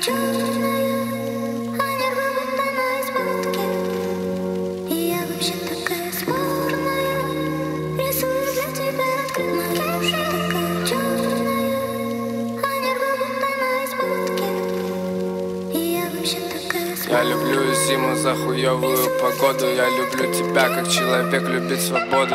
Я люблю зиму за хуёвую погоду. Я люблю тебя, как человек любит свободу.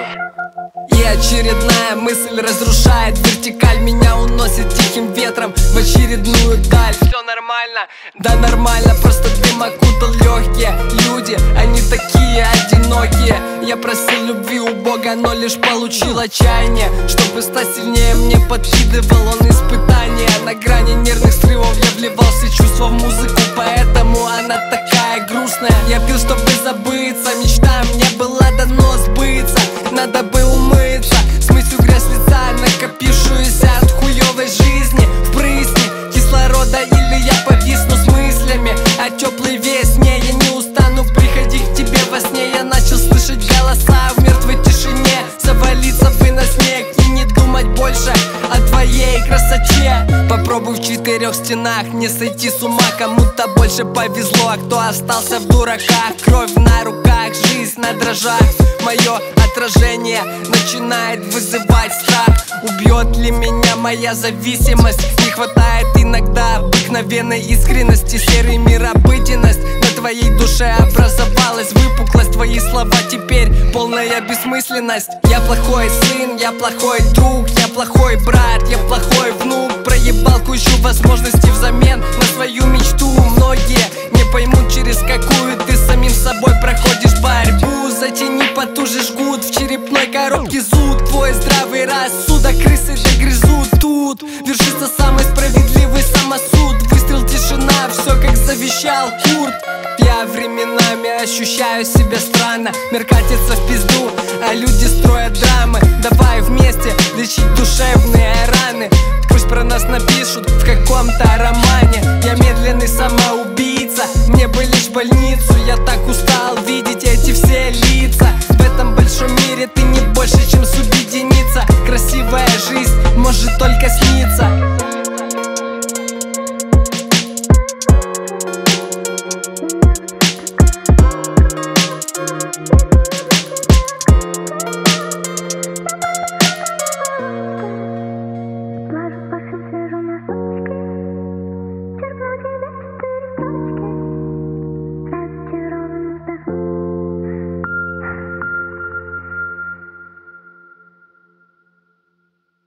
И очередная мысль разрушает вертикаль. Меня уносит тихим ветром в очередную даль. Все нормально, да нормально, просто дым окутал легкие. Люди, они такие одинокие. Я просил любви у Бога, но лишь получил отчаяние. Чтобы стать сильнее, мне подкидывал он испытания. На грани нервных срывов я вливал все чувства в музыку, поэтому она такая грустная. Я пил, чтобы забыться, мечта мне была дано сбыться. Надо бы умыться, смыть всю грязь лица, накопившуюся от хуёвой жизни. Впрысни кислорода, или я повисну с мыслями о теплой весне. Я не устану приходить к тебе во сне. Я начал слышать голоса в мертвой тишине. Завалиться бы на снег и не думать больше о твоей красоте. Попробуй в 4 стенах не сойти с ума. Кому-то больше повезло, а кто остался в дураках. Кровь на руках, жизнь на дрожжах. Мое отражение начинает вызывать страх. Убьет ли меня моя зависимость? Не хватает иногда обыкновенной искренности. Серый мир, обыденность. На твоей душе образовалась выпуклость. Твои слова теперь полная бессмысленность. Я плохой сын, я плохой друг, я плохой брат, я плохой внук. Проебал кучу возможностей взамен на свою мечту. Многие не поймут, через какую ты самим собой проходишь борьбу. Затяни потуже, жгут в черепной коробке зуд. Твой здравый рассудок крысы догрызут тут. Вершится самый справедливый самосуд. Выстрел, тишина, все как завещал Курт. Я временами ощущаю себя странно. Мир катится в пизду, а люди строят драмы. Давай вместе лечить душевные раны. Пусть про нас напишут в каком-то романе. Я медленный самоубийца, мне бы лишь больницу. Я так устал видеть эти все лица. В этом большом мире ты не больше, чем субъединица. Красивая жизнь может только сниться.